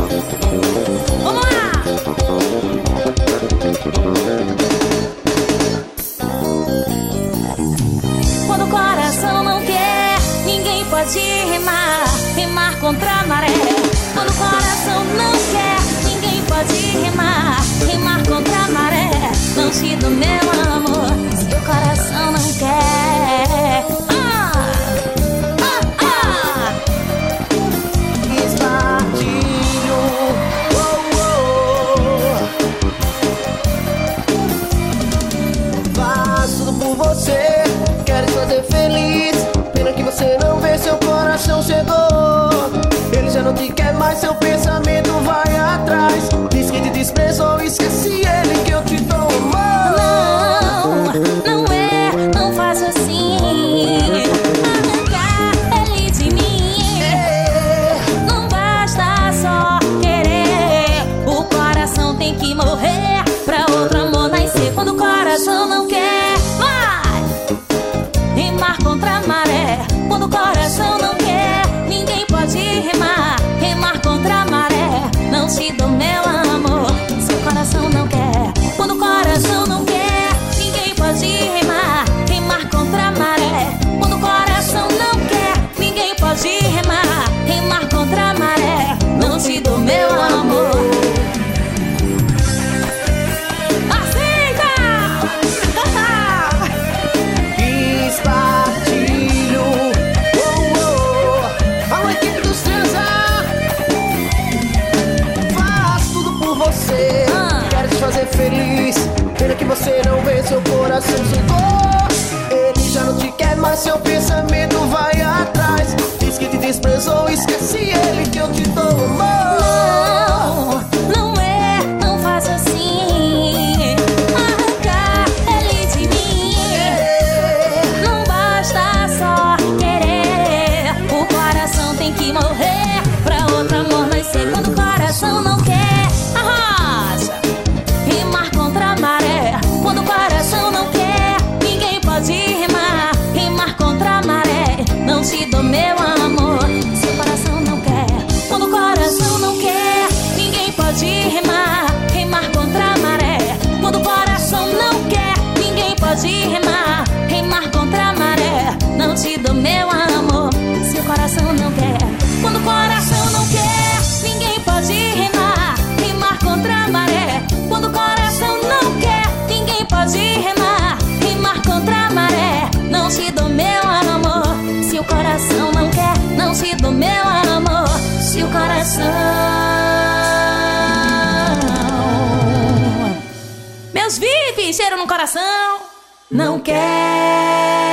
Vamos lá! Quando o coração não quer, ninguém pode remar, remar contra a maré. Quando o coração não quer, ninguém pode remar, remar contra a maré. Não te dou meu amor, se o coração não quer. Espartilho, faz tudo por você, quero te fazer feliz. Pena que você não vê, seu coração chegou. Ele já não te quer mais, seu pensamento vai atrás. Diz que te desprezou, esquece ele que eu te dou amor. Não, não é, não faço assim. Arrancar ele de mim. Não basta só querer, o coração tem que morrer pra outro amor nascer. Quando o coração não quer, vai remar contra a maré. Quando o coração não quer, ninguém pode remar, remar contra a maré. Não te dou meu amor, se o coração não quer. Quando o coração não quer, ninguém pode remar, remar contra a maré. Quando o coração não quer, ninguém pode remar, remar contra a maré. Não te dou meu amor. Aceita! Espartilho, alô equipe dos transa, faz tudo por você, quero te fazer feliz. Pena que você não vê, seu coração chegou. Ele já não te quer mais, seu pensamento vai atrás. Diz que te desprezou, esquece ele que eu te dou amor. Não, não é, não faço assim. Arrancar ele de mim. Não basta só querer, o coração tem que morrer pra outro amor nascer. Quando o coração não quer, arrasa, remar contra a maré. Quando o coração não quer, ninguém pode remar, remar contra a maré. Não te dou meu amor, se o coração não quer. Quando o coração não quer, ninguém pode remar, remar contra a maré. Quando o coração não quer, ninguém pode remar, remar contra a maré. Não te dou meu amor, se o coração não quer. Quando o coração não quer, ninguém pode remar, remar contra a maré. Quando o coração não quer, ninguém pode remar, remar contra a maré. Não te dou meu amor, se o coração não quer. Não te dou meu amor, se o coração. Meus VIP, cheiro no coração, não quer.